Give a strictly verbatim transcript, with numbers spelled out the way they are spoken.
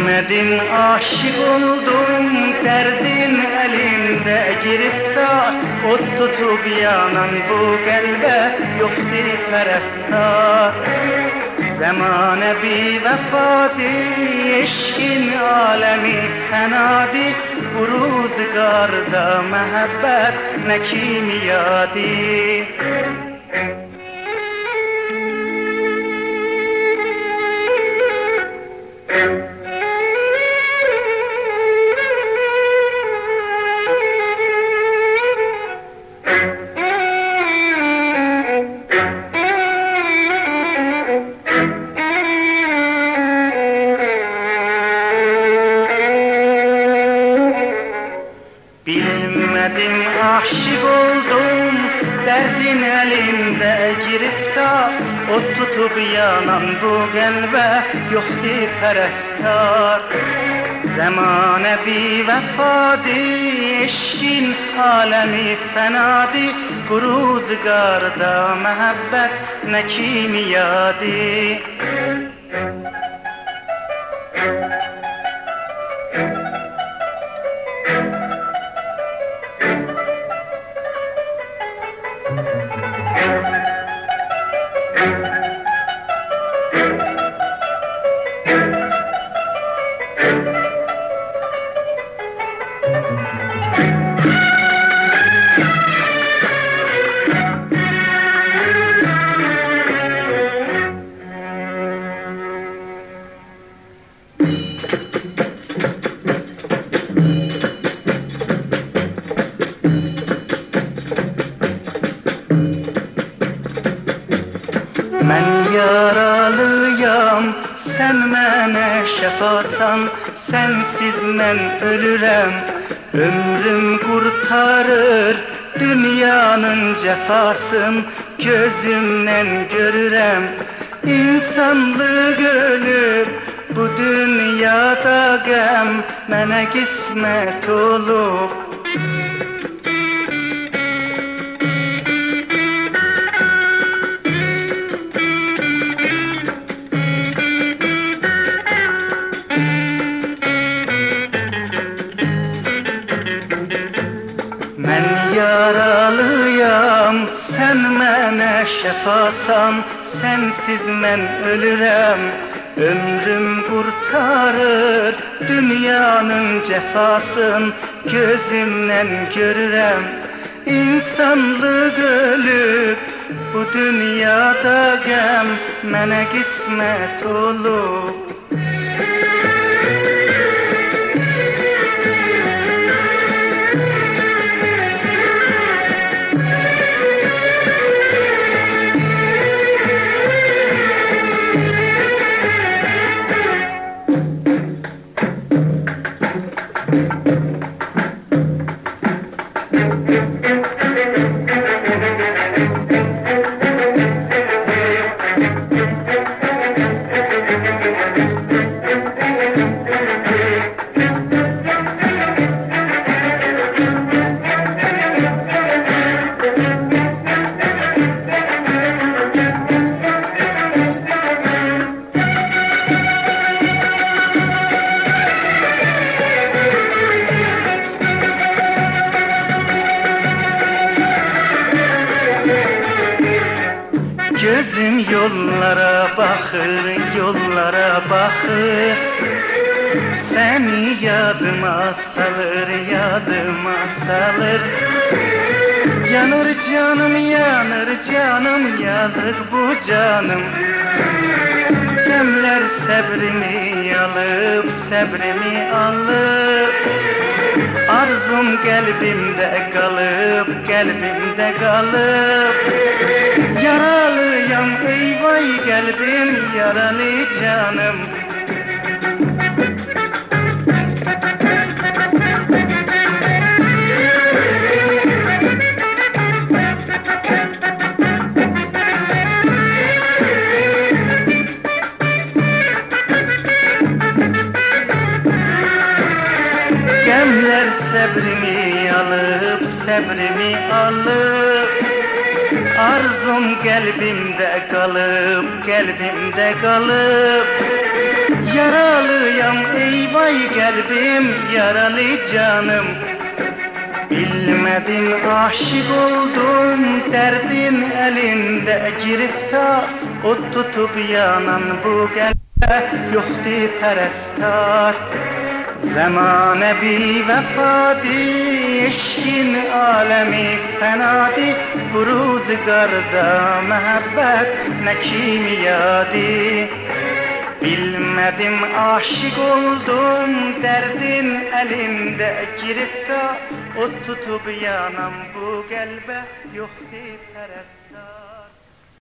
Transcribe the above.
Bilmedim aşık oldum, derdin elimde giriftar. Ot tutup yanan bu kalbe yoktur peresttar. Zamane bir vefadi, eşkin alemi fenadi. Bu ruzgarda mehabbet ne kimyadi. Bilmedim aşık oldum, derdin elinde giriftar. Ot tutup yanan bu kalbe yoktur peresttar. Zamane bir vefadi, eşkin alemi fenadi. Bu ruzgarda mehabbet ne kimyadi. Ben yaralıyam, sen mene şefasan. Sensiz men ölürem, ömrüm kurtarır. Dünyanın cefasın gözümden görürem. İnsanlık ölüp bu dünyada gem mene kısmet olup. Ben yaralıyam, sen mene şefasan. Sensiz men ölürem, ömrüm kurtarır. Dünyanın cefasın gözümden görürem. İnsanlık ölüp bu dünyada gem mene kısmet olup. Gözüm yollara bakır, yollara bakır. Seni yadıma salır, yadıma salır. Yanır canım, yanır canım, yazık bu canım. Gemler sabrimi alıp, sabrimi alıp. Arzum kalbimde kalıp, kalbimde kalıp. Yaralıyam ey vay kalbim, yaralı canım. Gemler sabrimi alıp, sabrimi alıp. Arzum kalbimde kalıp, kalbimde kalıp. Yaralıyam yaram, ey vay kalbim, yaralı canım. Bilmedim aşık oldum, derdin elinde giriftar. O tutup yanan bu kalbe yoktu perestار. Zamane bir vefadi, eşkin alemi fenadi. Bu ruzgarda mehabbet ne kimyadi. Bilmedim aşık oldum, derdin elimde giriftar. O tutup yanam bu kalbe yoktu perestار.